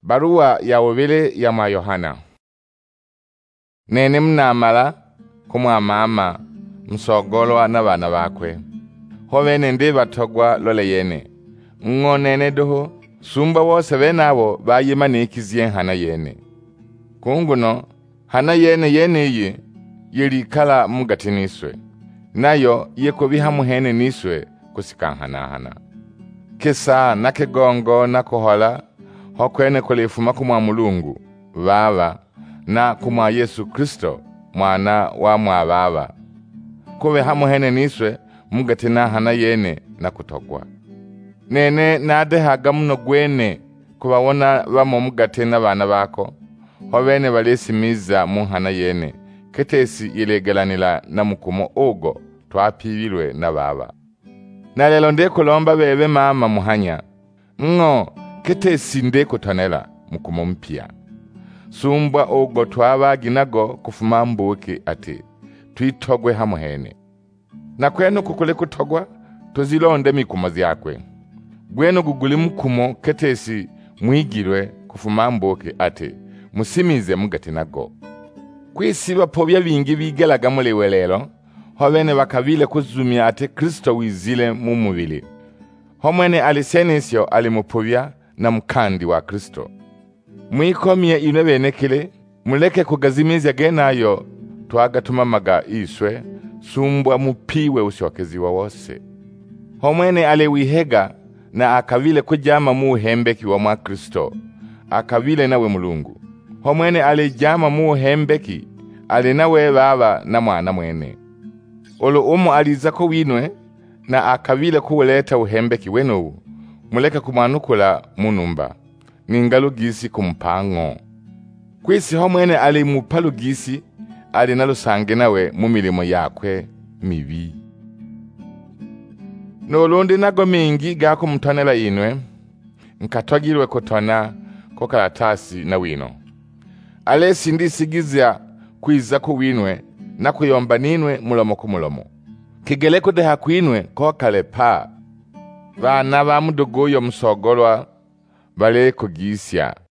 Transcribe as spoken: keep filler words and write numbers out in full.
Barua ya wabili ya mwa Yohana. Nene mnamala kumwa mama msogolwa na bana bakwe. Hobene ndi batogwa lole yene. Ngo nene doho sumba wose benabo bayimanikizie hana yene. Kunguno hana yene yene yi yirikala mugati niswe. Nayo yeko bihamu hene niswe kusikanhana hana. Kisa na kigongo na kuhola hokwene kulifuma kumwa Mulungu Baba na kumwa Yesu Kristo mwana wa mwa Baba. Kube hamu hene niswe mugati na hana yene na kutogwa. Nene nadehaga muno gwene kubawona bamo mugati na bana bako. Hobene balesimiza mu hana yene ketesi ilegelanila na mukumo ogo twapibilwe na Baba. Na lelo nde kulomba bebe mama muhanya. Ngo ketesi nde kutonela mukumo mpya. Sumbwa ogo twabagi nago kufuma mbuki ati twitogwe hamu hene. Na kwenu kukule kutogwa tuzilonde mikumo zyakwe. Gwenu guguli mukumo ketesi mwigirwe kufuma mbuki ati musimize mugati nago. Kwisiba pobya bingi bigelaga muliwe lelo. Hobene bakabile kuzumia ate Kristo wizile mu mubili. Homwene alisenisyo alimupobya na mkandi wa Kristo. Mwikomye ine benekile muleke kugazimiza genayo twagatuma iswe sumbwa mupiwe ushokezi wa wose. Homwene aliwihega na akavile kujama mu hembeki wa mwa Kristo akavile nawe Mulungu. Homwene alijama mu hembeki alinawe Baba na mwana mwene. Olo umu aliza ko winwe na akavile kuweleta uhembeki wenu muleka kumanukula munumba ningalugisi kumpango. Kwisi homwene ali mupalugisi ali nalusange nawe mu milimo yakwe mibi. Nolondi nago mingi gako mutonela inwe nkatwagirwe kutona ko karatasi na wino. Alesi ndisigizya kwiza ku winwe na kuyomba ninwe mulomo ku mulomo. Kigeleko de hakwinwe ko kalepa. Bana ba mudogoyo musogolwa bale kugisya.